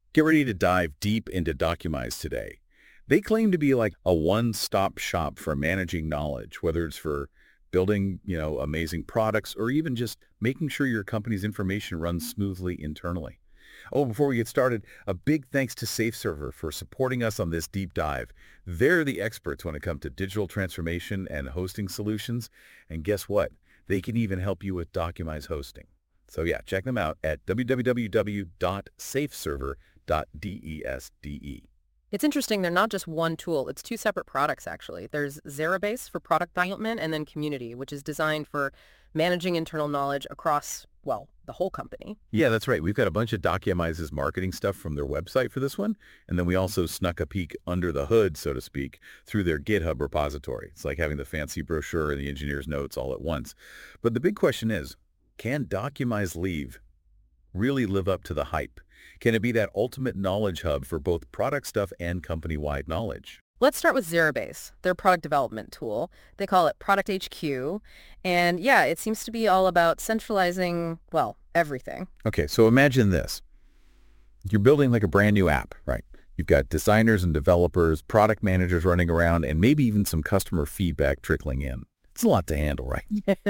Get ready to dive deep into Documise today. They claim to be like a one-stop shop for managing knowledge, whether it's for building, amazing products or even just making sure your company's information runs smoothly internally. Oh, before we get started, a big thanks to SafeServer for supporting us on this deep dive. They're the experts when it comes to digital transformation and hosting solutions. And guess what? They can even help you with Documise hosting. So yeah, check them out at www.safeserver.desde. It's interesting, they're not just one tool, it's two separate products actually. There's Zarabase for product development and then Community, which is designed for managing internal knowledge across, well, the whole company. Yeah, that's right. We've got a bunch of Documize's marketing stuff from their website for this one. And then we also snuck a peek under the hood, so to speak, through their GitHub repository. It's like having the fancy brochure and the engineer's notes all at once. But the big question is, can Documise really live up to the hype? Can it be that ultimate knowledge hub for both product stuff and company-wide knowledge? Let's start with Zarabase, their product development tool. They call it Product HQ. And yeah, it seems to be all about centralizing, well, everything. Okay, so imagine this. You're building like a brand new app, right? You've got designers and developers, product managers running around, and maybe even some customer feedback trickling in. It's a lot to handle, right?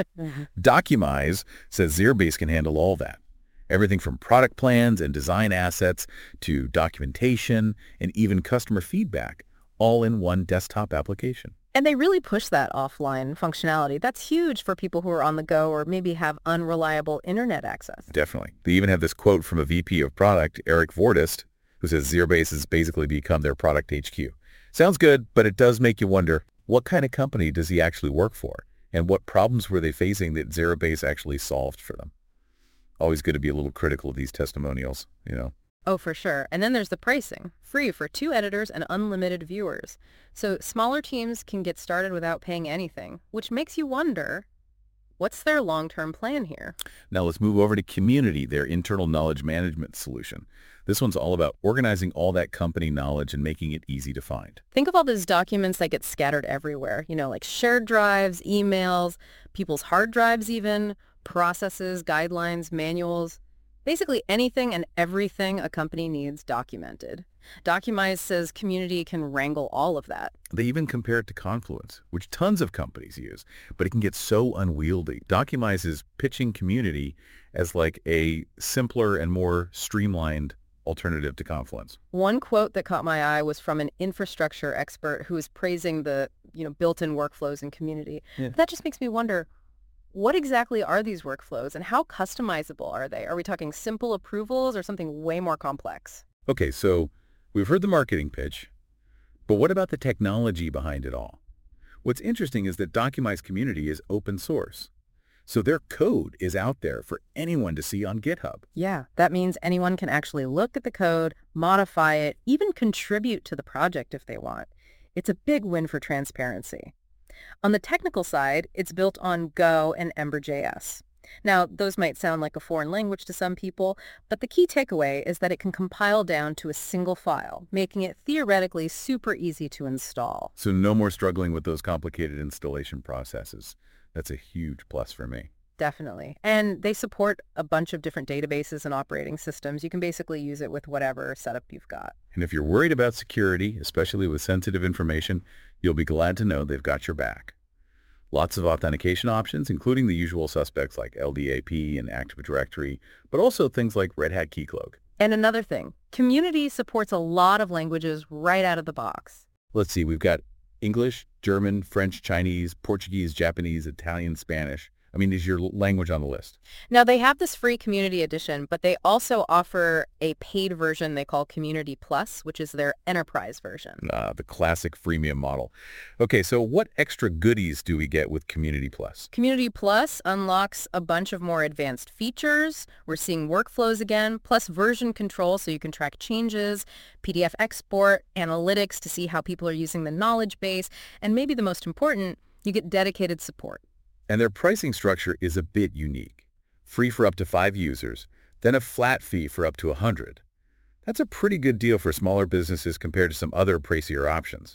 Documise says Zarabase can handle all that. Everything from product plans and design assets to documentation and even customer feedback, all in one desktop application. And they really push that offline functionality. That's huge for people who are on the go or maybe have unreliable internet access. Definitely. They even have this quote from a VP of product, Eric Vordist, who says Zarabase has basically become their product HQ. Sounds good, but it does make you wonder, what kind of company does he actually work for? And what problems were they facing that Zarabase actually solved for them? Always good to be a little critical of these testimonials, Oh, for sure. And then there's the pricing. Free for 2 editors and unlimited viewers. So smaller teams can get started without paying anything, which makes you wonder, what's their long-term plan here? Now let's move over to Community, their internal knowledge management solution. This one's all about organizing all that company knowledge and making it easy to find. Think of all those documents that get scattered everywhere, like shared drives, emails, people's hard drives even, processes, guidelines, manuals. Basically anything and everything a company needs documented. Documise says Community can wrangle all of that. They even compare it to Confluence, which tons of companies use, but it can get so unwieldy. Documise is pitching Community as like a simpler and more streamlined alternative to Confluence. One quote that caught my eye was from an infrastructure expert who was praising the, built-in workflows in Community. Yeah. That just makes me wonder, what exactly are these workflows and how customizable are they? Are we talking simple approvals or something way more complex? Okay, so we've heard the marketing pitch, but what about the technology behind it all? What's interesting is that Documise Community is open source. So their code is out there for anyone to see on GitHub. Yeah, that means anyone can actually look at the code, modify it, even contribute to the project if they want. It's a big win for transparency. On the technical side, it's built on Go and Ember.js. Now, those might sound like a foreign language to some people, but the key takeaway is that it can compile down to a single file, making it theoretically super easy to install. So no more struggling with those complicated installation processes. That's a huge plus for me. Definitely. And they support a bunch of different databases and operating systems. You can basically use it with whatever setup you've got. And if you're worried about security, especially with sensitive information, you'll be glad to know they've got your back. Lots of authentication options, including the usual suspects like LDAP and Active Directory, but also things like Red Hat Keycloak. And another thing, Community supports a lot of languages right out of the box. Let's see, we've got English, German, French, Chinese, Portuguese, Japanese, Italian, Spanish. I mean, is your language on the list? Now, they have this free Community edition, but they also offer a paid version they call Community Plus, which is their enterprise version. The classic freemium model. Okay, so what extra goodies do we get with Community Plus? Community Plus unlocks a bunch of more advanced features. We're seeing workflows again, plus version control so you can track changes, PDF export, analytics to see how people are using the knowledge base, and maybe the most important, you get dedicated support. And their pricing structure is a bit unique. Free for up to 5 users, then a flat fee for up to 100. That's a pretty good deal for smaller businesses compared to some other pricier options.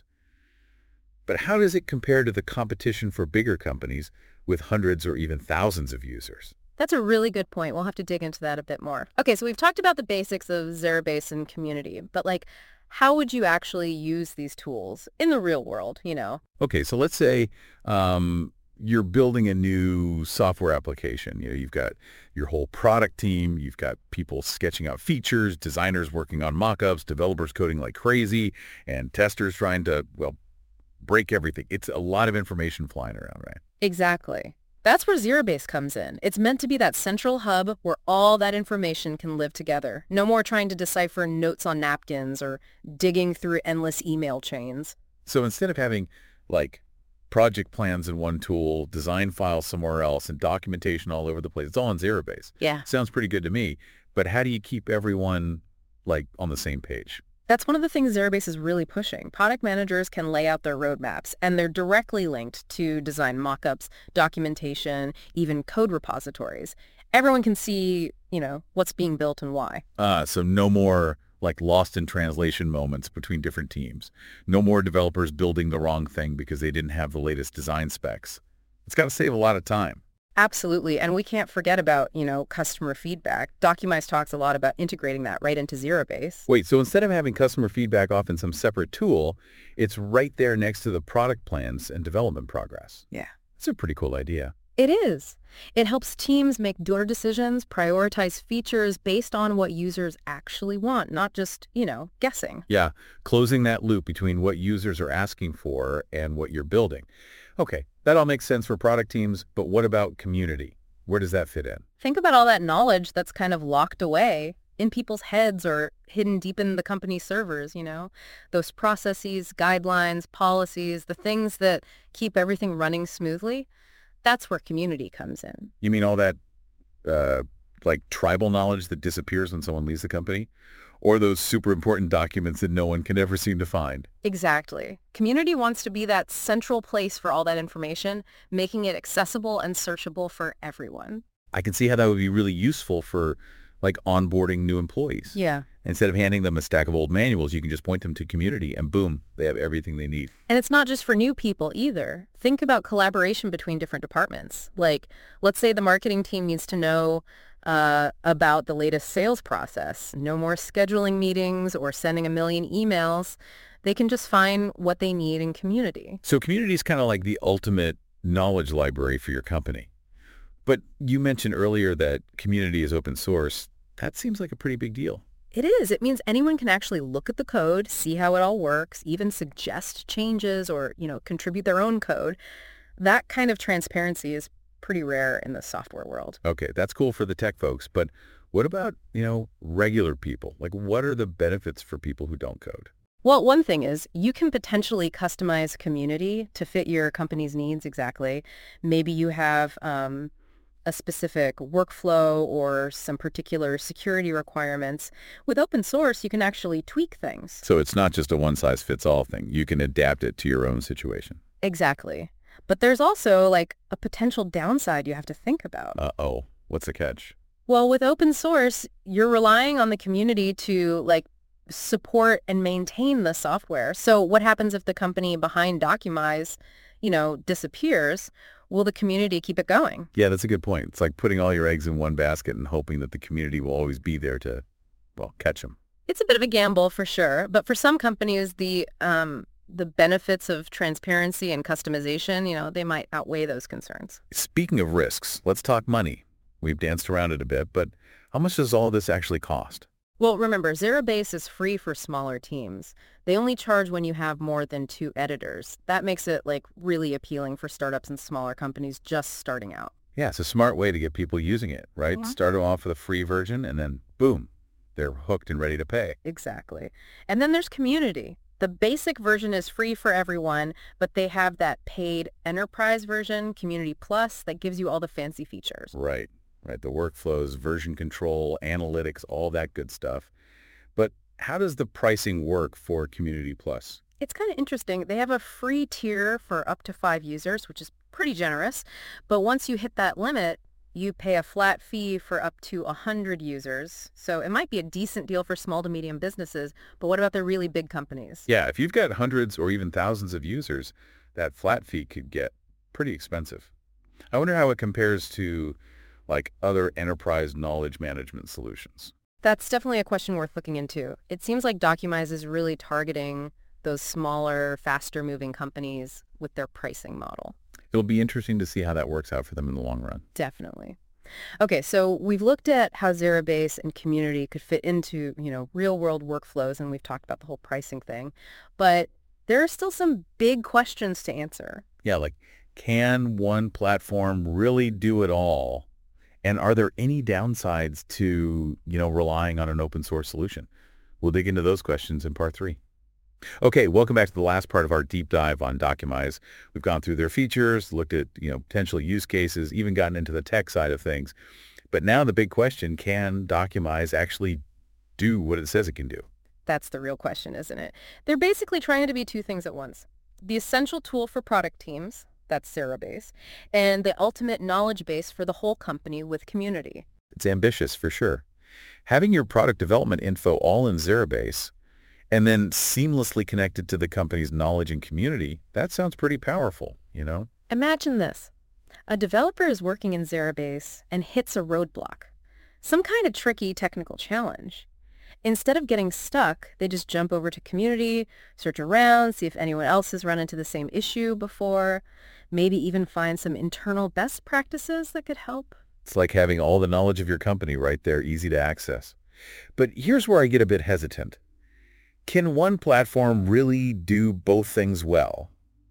But how does it compare to the competition for bigger companies with hundreds or even thousands of users? That's a really good point. We'll have to dig into that a bit more. Okay, so we've talked about the basics of Zerabase and Community, but like, how would you actually use these tools in the real world, you know? Okay, so let's say you're building a new software application. You know, you've got your whole product team, you've got people sketching out features, designers working on mock-ups, developers coding like crazy, and testers trying to, well, break everything. It's a lot of information flying around, right? Exactly. That's where Zerabase comes in. It's meant to be that central hub where all that information can live together. No more trying to decipher notes on napkins or digging through endless email chains. So instead of having, like, project plans in one tool, design files somewhere else, and documentation all over the place, it's all in Zerabase. Yeah. Sounds pretty good to me. But how do you keep everyone, like, on the same page? That's one of the things Zerabase is really pushing. Product managers can lay out their roadmaps, and they're directly linked to design mockups, documentation, even code repositories. Everyone can see, you know, what's being built and why. So no more, like, lost in translation moments between different teams. No more developers building the wrong thing because they didn't have the latest design specs. It's got to save a lot of time. Absolutely. And we can't forget about, you know, customer feedback. Documise talks a lot about integrating that right into Zerabase. Wait, so instead of having customer feedback off in some separate tool, it's right there next to the product plans and development progress. Yeah. That's a pretty cool idea. It is. It helps teams make door decisions, prioritize features based on what users actually want, not just, you know, guessing. Yeah, closing that loop between what users are asking for and what you're building. Okay, that all makes sense for product teams, but what about community? Where does that fit in? Think about all that knowledge that's kind of locked away in people's heads or hidden deep in the company's servers, you know? Those processes, guidelines, policies, the things that keep everything running smoothly. That's where community comes in. You mean all that, like, tribal knowledge that disappears when someone leaves the company? Or those super important documents that no one can ever seem to find? Exactly. Community wants to be that central place for all that information, making it accessible and searchable for everyone. I can see how that would be really useful for, like, onboarding new employees. Yeah. Instead of handing them a stack of old manuals, you can just point them to community and boom, they have everything they need. And it's not just for new people either. Think about collaboration between different departments. Like, let's say the marketing team needs to know about the latest sales process. No more scheduling meetings or sending a million emails. They can just find what they need in community. So community is kind of like the ultimate knowledge library for your company. But you mentioned earlier that community is open source. That seems like a pretty big deal. It is. It means anyone can actually look at the code, see how it all works, even suggest changes or, you know, contribute their own code. That kind of transparency is pretty rare in the software world. Okay, that's cool for the tech folks, but what about, you know, regular people? Like, what are the benefits for people who don't code? Well, one thing is you can potentially customize community to fit your company's needs exactly. Maybe you have a specific workflow or some particular security requirements. With open source, you can actually tweak things. So it's not just a one-size-fits-all thing. You can adapt it to your own situation. Exactly. But there's also like a potential downside you have to think about. Uh-oh. What's the catch? Well, with open source, you're relying on the community to like support and maintain the software. So what happens if the company behind Documise, you know, disappears? Will the community keep it going? Yeah, that's a good point. It's like putting all your eggs in one basket and hoping that the community will always be there to, well, catch them. It's a bit of a gamble for sure, but for some companies, the benefits of transparency and customization, you know, they might outweigh those concerns. Speaking of risks, let's talk money. We've danced around it a bit, but how much does all this actually cost? Well, remember, Zerabase is free for smaller teams. They only charge when you have more than 2 editors. That makes it like really appealing for startups and smaller companies just starting out. Yeah, it's a smart way to get people using it, right? Yeah. Start them off with a free version and then boom, they're hooked and ready to pay. Exactly. And then there's community. The basic version is free for everyone, but they have that paid enterprise version, Community Plus, that gives you all the fancy features. Right. The workflows, version control, analytics, all that good stuff. But how does the pricing work for Community Plus? It's kind of interesting. They have a free tier for up to 5 users, which is pretty generous. But once you hit that limit, you pay a flat fee for up to 100 users. So it might be a decent deal for small to medium businesses, but what about the really big companies? Yeah, if you've got hundreds or even thousands of users, that flat fee could get pretty expensive. I wonder how it compares to like other enterprise knowledge management solutions? That's definitely a question worth looking into. It seems like Documize is really targeting those smaller, faster-moving companies with their pricing model. It'll be interesting to see how that works out for them in the long run. Definitely. Okay, so we've looked at how Zerabase and Community could fit into, real-world workflows, and we've talked about the whole pricing thing. But there are still some big questions to answer. Yeah, like, can one platform really do it all? And are there any downsides to, relying on an open source solution? We'll dig into those questions in part 3. Okay, welcome back to the last part of our deep dive on Documize. We've gone through their features, looked at, potential use cases, even gotten into the tech side of things. But now the big question, can Documize actually do what it says it can do? That's the real question, isn't it? They're basically trying to be two things at once. The essential tool for product teams, that's Zerabase, and the ultimate knowledge base for the whole company with Community. It's ambitious for sure. Having your product development info all in Zerabase and then seamlessly connected to the company's knowledge and community, that sounds pretty powerful, Imagine this. A developer is working in Zerabase and hits a roadblock, some kind of tricky technical challenge. Instead of getting stuck, they just jump over to Community, search around, see if anyone else has run into the same issue before, maybe even find some internal best practices that could help. It's like having all the knowledge of your company right there, easy to access. But here's where I get a bit hesitant. Can one platform really do both things well?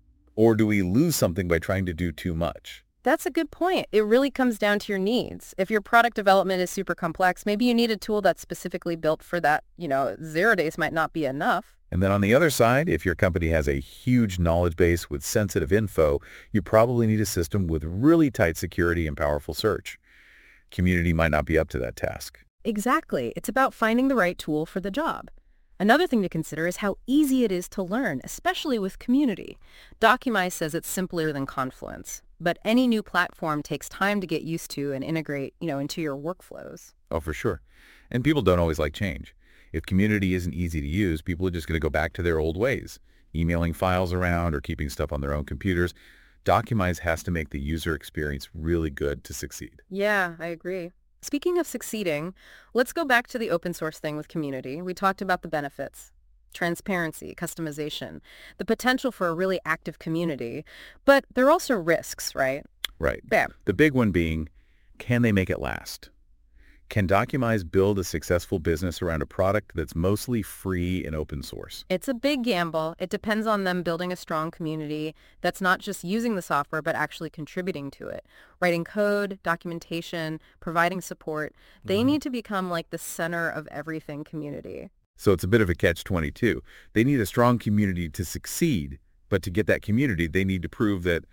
Or do we lose something by trying to do too much? That's a good point. It really comes down to your needs. If your product development is super complex, maybe you need a tool that's specifically built for that. Zerabase might not be enough. And then on the other side, if your company has a huge knowledge base with sensitive info, you probably need a system with really tight security and powerful search. Community might not be up to that task. Exactly. It's about finding the right tool for the job. Another thing to consider is how easy it is to learn, especially with Community. Documize says it's simpler than Confluence, but any new platform takes time to get used to and integrate, into your workflows. Oh, for sure. And people don't always like change. If Community isn't easy to use, people are just going to go back to their old ways, emailing files around or keeping stuff on their own computers. Documize has to make the user experience really good to succeed. Yeah, I agree. Speaking of succeeding, let's go back to the open source thing with Community. We talked about the benefits, transparency, customization, the potential for a really active community, but there are also risks, right? Right. Yeah. The big one being, can they make it last? Can Documize build a successful business around a product that's mostly free and open source? It's a big gamble. It depends on them building a strong community that's not just using the software, but actually contributing to it. Writing code, documentation, providing support. They need to become like the center of everything community. So it's a bit of a catch-22. They need a strong community to succeed, but to get that community, they need to prove that,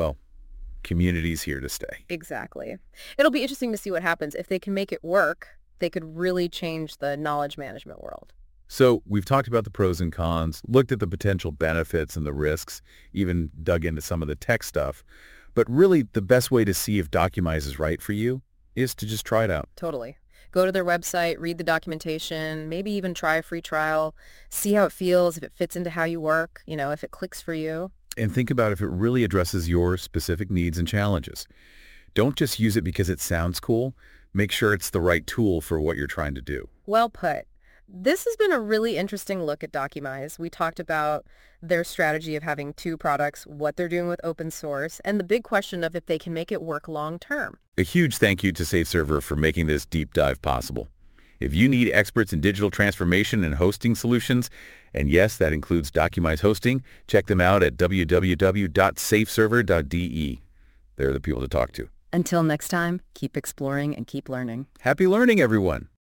community's here to stay. Exactly. It'll be interesting to see what happens. If they can make it work, they could really change the knowledge management world. So we've talked about the pros and cons, looked at the potential benefits and the risks, even dug into some of the tech stuff. But really, the best way to see if Documize is right for you is to just try it out. Totally. Go to their website, read the documentation, maybe even try a free trial, see how it feels, if it fits into how you work, if it clicks for you. And think about if it really addresses your specific needs and challenges. Don't just use it because it sounds cool. Make sure it's the right tool for what you're trying to do. Well put. This has been a really interesting look at Documize. We talked about their strategy of having two products, what they're doing with open source, and the big question of if they can make it work long term. A huge thank you to SafeServer for making this deep dive possible. If you need experts in digital transformation and hosting solutions, and yes, that includes Documize hosting, check them out at www.safeserver.de. They're the people to talk to. Until next time, keep exploring and keep learning. Happy learning, everyone.